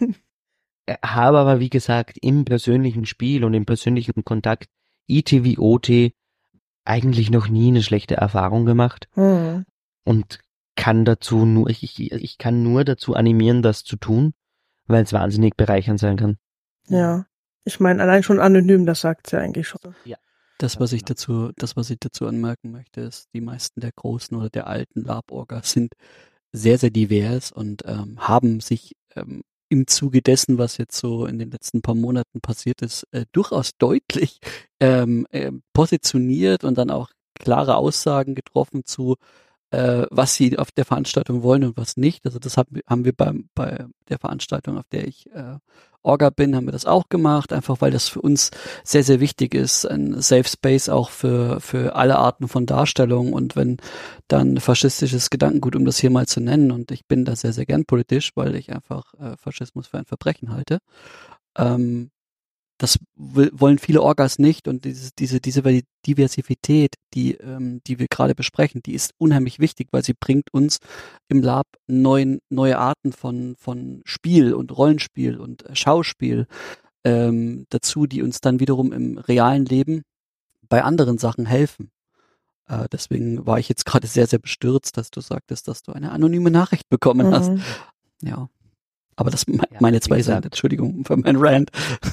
habe aber, wie gesagt, im persönlichen Spiel und im persönlichen Kontakt, IT wie OT, eigentlich noch nie eine schlechte Erfahrung gemacht. Und kann dazu nur, ich kann nur dazu animieren, das zu tun, weil es wahnsinnig bereichernd sein kann. Ja. Ich meine, allein schon anonym, das sagt's ja eigentlich schon. Ja. Das, was ich dazu anmerken möchte, ist, die meisten der großen oder der alten Lab-Orgas sind sehr, sehr divers und haben sich im Zuge dessen, was jetzt so in den letzten paar Monaten passiert ist, durchaus deutlich positioniert und dann auch klare Aussagen getroffen zu was sie auf der Veranstaltung wollen und was nicht. Also das haben wir bei der Veranstaltung, auf der ich Orga bin, haben wir das auch gemacht, einfach weil das für uns sehr, sehr wichtig ist, ein Safe Space auch für alle Arten von Darstellung, und wenn dann faschistisches Gedankengut, um das hier mal zu nennen, und ich bin da sehr, sehr gern politisch, weil ich einfach Faschismus für ein Verbrechen halte, das wollen viele Orgas nicht, und diese Diversität, die wir gerade besprechen, die ist unheimlich wichtig, weil sie bringt uns im Lab neue Arten von Spiel und Rollenspiel und Schauspiel dazu, die uns dann wiederum im realen Leben bei anderen Sachen helfen. Deswegen war ich jetzt gerade sehr, sehr bestürzt, dass du sagtest, dass du eine anonyme Nachricht bekommen hast. Ja, aber das meine zwei Cent, Entschuldigung für meinen Rant.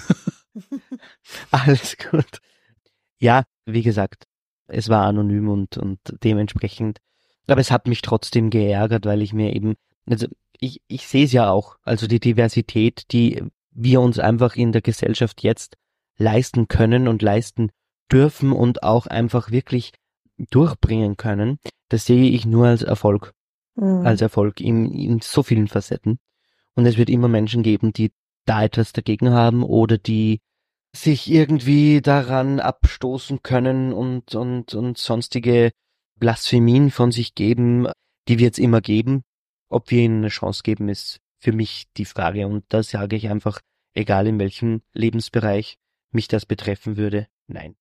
Alles gut. Ja, wie gesagt, es war anonym und dementsprechend, aber es hat mich trotzdem geärgert, weil ich mir eben, also ich sehe es ja auch, also die Diversität, die wir uns einfach in der Gesellschaft jetzt leisten können und leisten dürfen und auch einfach wirklich durchbringen können, das sehe ich nur als Erfolg. Als Erfolg in so vielen Facetten. Und es wird immer Menschen geben, die da etwas dagegen haben oder die sich irgendwie daran abstoßen können und sonstige Blasphemien von sich geben, die wird es immer geben. Ob wir ihnen eine Chance geben, ist für mich die Frage. Und da sage ich einfach, egal in welchem Lebensbereich mich das betreffen würde, nein.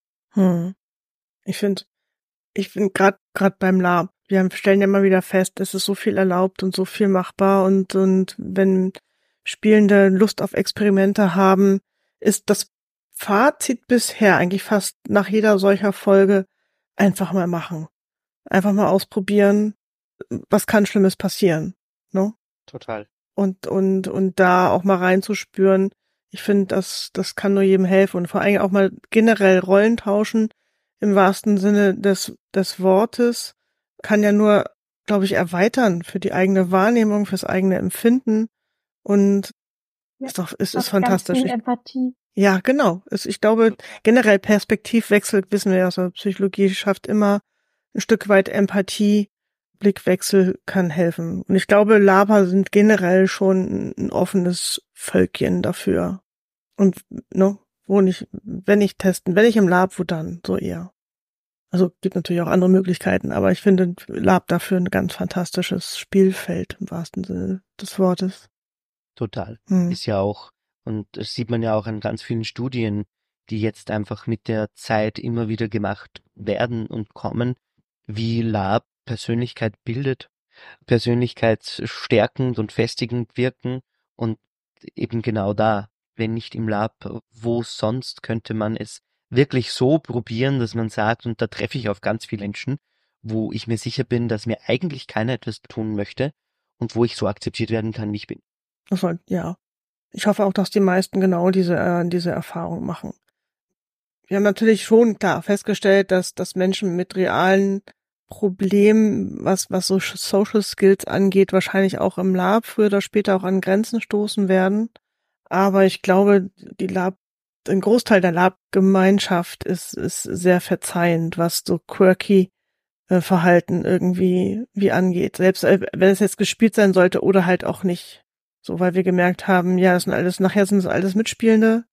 Ich finde gerade beim Lab, wir stellen ja immer wieder fest, es ist so viel erlaubt und so viel machbar, und wenn Spielende Lust auf Experimente haben, ist das Fazit bisher eigentlich fast nach jeder solcher Folge: einfach mal machen. Einfach mal ausprobieren. Was kann Schlimmes passieren? Ne? Total. Und da auch mal reinzuspüren. Ich finde, das kann nur jedem helfen, und vor allem auch mal generell Rollen tauschen im wahrsten Sinne des Wortes kann ja nur, glaube ich, erweitern für die eigene Wahrnehmung, fürs eigene Empfinden, und es ist fantastisch. Ganz viel Empathie. Ja, genau. Ich glaube, generell Perspektivwechsel, wissen wir ja aus der Psychologie, schafft immer ein Stück weit Empathie. Blickwechsel kann helfen. Und ich glaube, Laber sind generell schon ein offenes Völkchen dafür. Und wenn ich im Lab, wo dann? So eher. Also gibt natürlich auch andere Möglichkeiten, aber ich finde Lab dafür ein ganz fantastisches Spielfeld im wahrsten Sinne des Wortes. Total. Ist ja auch, und das sieht man ja auch an ganz vielen Studien, die jetzt einfach mit der Zeit immer wieder gemacht werden und kommen, wie Lab Persönlichkeit bildet, persönlichkeitsstärkend und festigend wirken, und eben genau da, wenn nicht im Lab, wo sonst könnte man es wirklich so probieren, dass man sagt, und da treffe ich auf ganz viele Menschen, wo ich mir sicher bin, dass mir eigentlich keiner etwas tun möchte und wo ich so akzeptiert werden kann, wie ich bin. Ja. Ich hoffe auch, dass die meisten genau diese Erfahrung machen. Wir haben natürlich schon klar festgestellt, dass Menschen mit realen Problemen, was so Social Skills angeht, wahrscheinlich auch im Lab früher oder später auch an Grenzen stoßen werden. Aber ich glaube, ein Großteil der Lab-Gemeinschaft ist sehr verzeihend, was so quirky Verhalten irgendwie wie angeht. Selbst wenn es jetzt gespielt sein sollte oder halt auch nicht. So, weil wir gemerkt haben, ja, nachher sind es alles Mitspielende,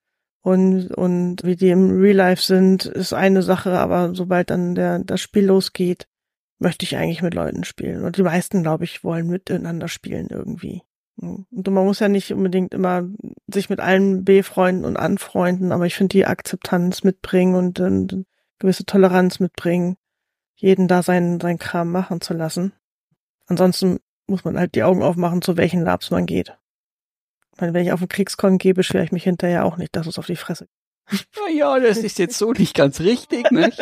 und wie die im Real Life sind, ist eine Sache, aber sobald dann das Spiel losgeht, möchte ich eigentlich mit Leuten spielen. Und die meisten, glaube ich, wollen miteinander spielen irgendwie. Und man muss ja nicht unbedingt immer sich mit allen befreunden und anfreunden, aber ich finde, die Akzeptanz mitbringen und eine gewisse Toleranz mitbringen, jeden da seinen Kram machen zu lassen. Ansonsten muss man halt die Augen aufmachen, zu welchen Labs man geht. Wenn ich auf den Kriegskon gehe, beschwere ich mich hinterher auch nicht, dass es auf die Fresse geht. Ja, das ist jetzt so nicht ganz richtig, ne?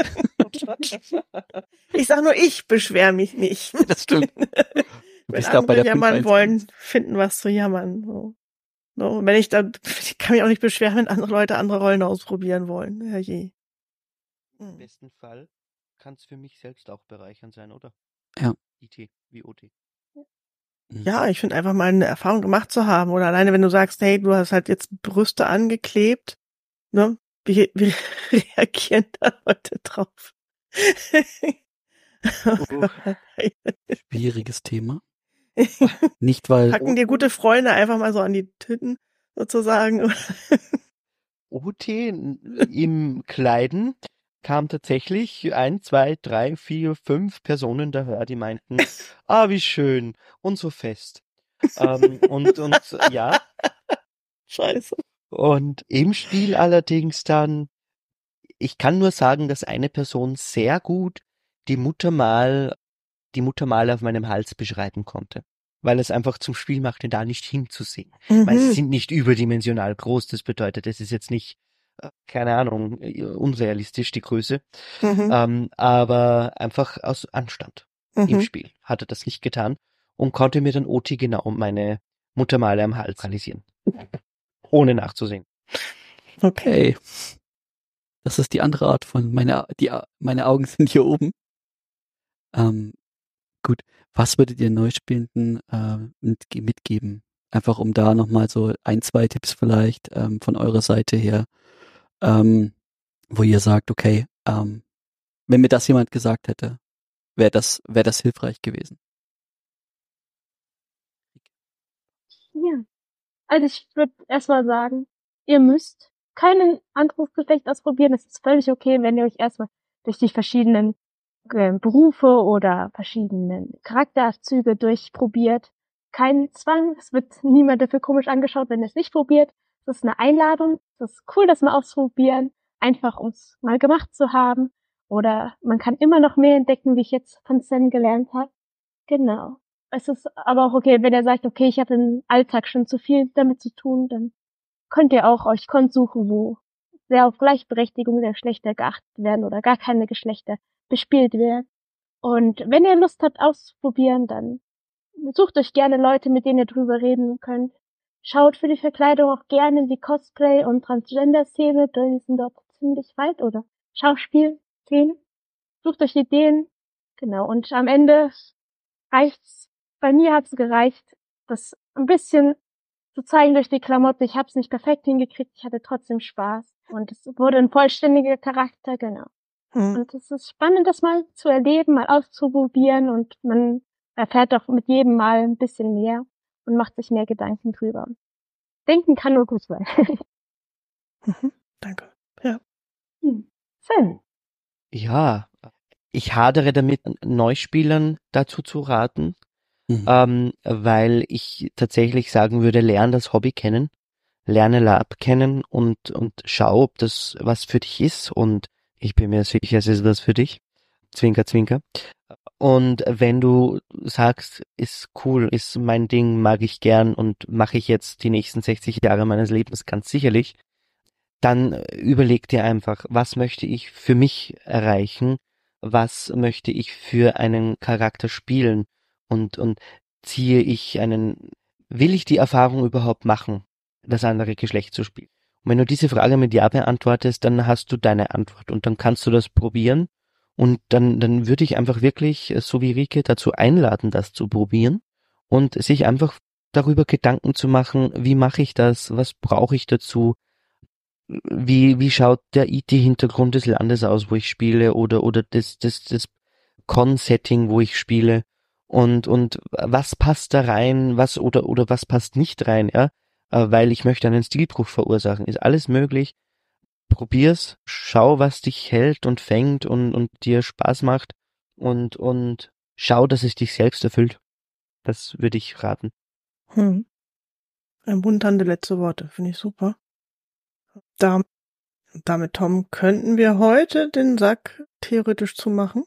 Ich sag nur, ich beschwere mich nicht. Das stimmt. Wenn andere jammern wollen, finden was zu jammern. So. Wenn ich kann mich auch nicht beschweren, wenn andere Leute andere Rollen ausprobieren wollen. Herrje. Im besten Fall kann es für mich selbst auch bereichernd sein, oder? Ja. IT wie OT. Ja, ich finde einfach mal eine Erfahrung gemacht zu haben. Oder alleine, wenn du sagst, hey, du hast halt jetzt Brüste angeklebt, ne? Wie reagieren da Leute drauf? Oh Oh. Gott. Schwieriges Thema. Nicht, weil Packen dir gute Freunde einfach mal so an die Titten, sozusagen. OT im Kleiden kam tatsächlich 1, 2, 3, 4, 5 Personen daher, die meinten, wie schön und so fest. Und ja, Scheiße. und im Spiel allerdings dann, ich kann nur sagen, dass eine Person sehr gut die Muttermal auf meinem Hals beschreiben konnte. Weil es einfach zum Spiel machte, da nicht hinzusehen. Weil sie sind nicht überdimensional groß, das bedeutet, es ist jetzt nicht, keine Ahnung, unrealistisch die Größe, aber einfach aus Anstand im Spiel hat er das nicht getan und konnte mir dann OT genau meine Muttermale am Hals realisieren. Ohne nachzusehen. Okay. hey, das ist die andere Art von meine Augen sind hier oben. Gut, was würdet ihr Neuspielenden mitgeben? Einfach um da nochmal so 1, 2 Tipps vielleicht von eurer Seite her, wo ihr sagt, okay, wenn mir das jemand gesagt hätte, wäre das hilfreich gewesen. Ja. Also ich würde erstmal sagen, ihr müsst kein anderes Geschlecht ausprobieren. Es ist völlig okay, wenn ihr euch erstmal durch die verschiedenen Berufe oder verschiedenen Charakterzüge durchprobiert. Kein Zwang, es wird niemand dafür komisch angeschaut, wenn ihr es nicht probiert. Es ist eine Einladung, es ist cool, das mal auszuprobieren, einfach um es mal gemacht zu haben. Oder man kann immer noch mehr entdecken, wie ich jetzt von Zen gelernt habe. Genau. Es ist aber auch okay, wenn ihr sagt, okay, ich habe im Alltag schon zu viel damit zu tun, dann könnt ihr auch euch Cons suchen, wo sehr auf Gleichberechtigung der Geschlechter geachtet werden oder gar keine Geschlechter bespielt werden. Und wenn ihr Lust habt auszuprobieren, dann sucht euch gerne Leute, mit denen ihr drüber reden könnt. Schaut für die Verkleidung auch gerne in die Cosplay- und Transgender-Szene, die sind dort ziemlich weit, oder Schauspielszene. Sucht euch Ideen. Genau, und am Ende reicht's. Bei mir hat's gereicht, das ein bisschen zu zeigen durch die Klamotte. Ich hab's nicht perfekt hingekriegt, ich hatte trotzdem Spaß. Und es wurde ein vollständiger Charakter, genau. Und es ist spannend, das mal zu erleben, mal auszuprobieren, und man erfährt auch mit jedem Mal ein bisschen mehr und macht sich mehr Gedanken drüber. Denken kann nur gut sein. Danke. Ja. Sven. Ja, ich hadere damit, Neuspielern dazu zu raten, weil ich tatsächlich sagen würde, lerne das Hobby kennen, lerne Lab kennen und schau, ob das was für dich ist, und ich bin mir sicher, es ist was für dich. Zwinker, zwinker. Und wenn du sagst, ist cool, ist mein Ding, mag ich gern und mache ich jetzt die nächsten 60 Jahre meines Lebens ganz sicherlich, dann überleg dir einfach, was möchte ich für mich erreichen, was möchte ich für einen Charakter spielen, und will ich die Erfahrung überhaupt machen, das andere Geschlecht zu spielen? Und wenn du diese Frage mit Ja beantwortest, dann hast du deine Antwort und dann kannst du das probieren, und dann würde ich einfach wirklich, so wie Rike, dazu einladen, das zu probieren und sich einfach darüber Gedanken zu machen, wie mache ich das, was brauche ich dazu, wie schaut der IT-Hintergrund des Landes aus, wo ich spiele, oder das Con-Setting, wo ich spiele, und was passt da rein, oder was passt nicht rein, ja, weil ich möchte einen Stilbruch verursachen, ist alles möglich. Probier's, schau, was dich hält und fängt und dir Spaß macht, und schau, dass es dich selbst erfüllt. Das würde ich raten. Ermunternde letzte Worte, finde ich super. Damit, Tom, könnten wir heute den Sack theoretisch zumachen.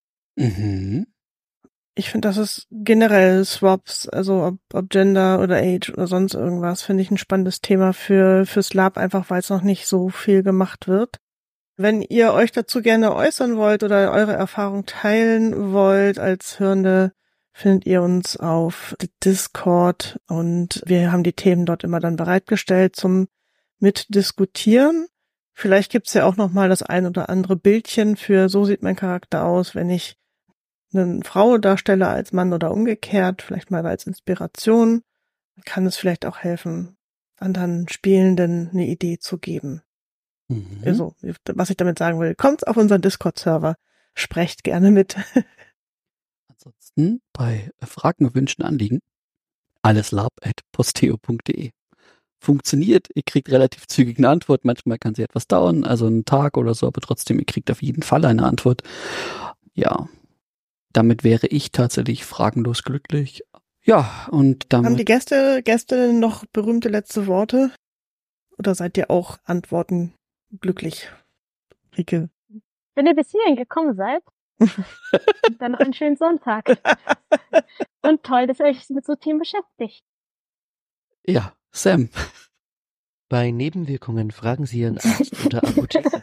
Ich finde, das ist generell Swaps, also ob Gender oder Age oder sonst irgendwas, finde ich ein spannendes Thema fürs Lab, einfach weil es noch nicht so viel gemacht wird. Wenn ihr euch dazu gerne äußern wollt oder eure Erfahrung teilen wollt als Hörende, findet ihr uns auf Discord, und wir haben die Themen dort immer dann bereitgestellt zum Mitdiskutieren. Vielleicht gibt's ja auch noch mal das ein oder andere Bildchen für so sieht mein Charakter aus, wenn ich eine Frau darstelle als Mann oder umgekehrt, vielleicht mal als Inspiration. Kann es vielleicht auch helfen, anderen Spielenden eine Idee zu geben. Also, was ich damit sagen will, kommt auf unseren Discord-Server. sprecht gerne mit. Ansonsten bei Fragen, Wünschen, Anliegen alleslab@posteo.de. Funktioniert, ihr kriegt relativ zügig eine Antwort, manchmal kann sie etwas dauern, also einen Tag oder so, aber trotzdem, ihr kriegt auf jeden Fall eine Antwort. Ja, damit wäre ich tatsächlich fragenlos glücklich. Ja, und damit... Haben die Gäste noch berühmte letzte Worte? Oder seid ihr auch Antworten glücklich? Rike? Wenn ihr bis hierhin gekommen seid, dann noch einen schönen Sonntag. Und toll, dass ihr euch mit so Themen beschäftigt. Ja, Sam. Bei Nebenwirkungen fragen Sie Ihren Arzt oder Apotheker.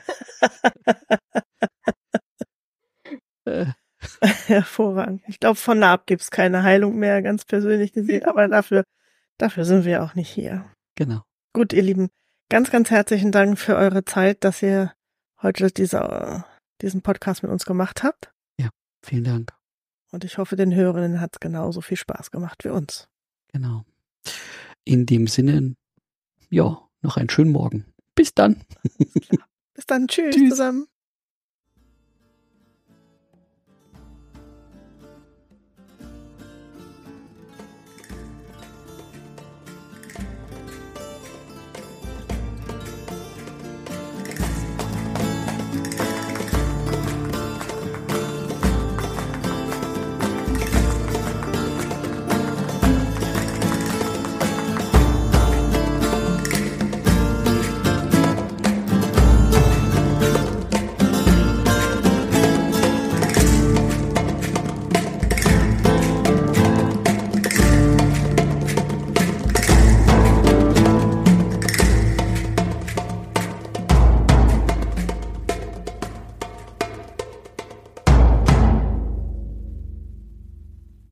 Hervorragend. Ich glaube, von Naab gibt's keine Heilung mehr, ganz persönlich gesehen, aber dafür sind wir auch nicht hier. Genau. Gut, ihr Lieben, ganz, ganz herzlichen Dank für eure Zeit, dass ihr heute diesen Podcast mit uns gemacht habt. Ja, vielen Dank. Und ich hoffe, den Hörerinnen hat's genauso viel Spaß gemacht wie uns. Genau. In dem Sinne, ja, noch einen schönen Morgen. Bis dann. Bis dann. Tschüss. Tschüss. Zusammen.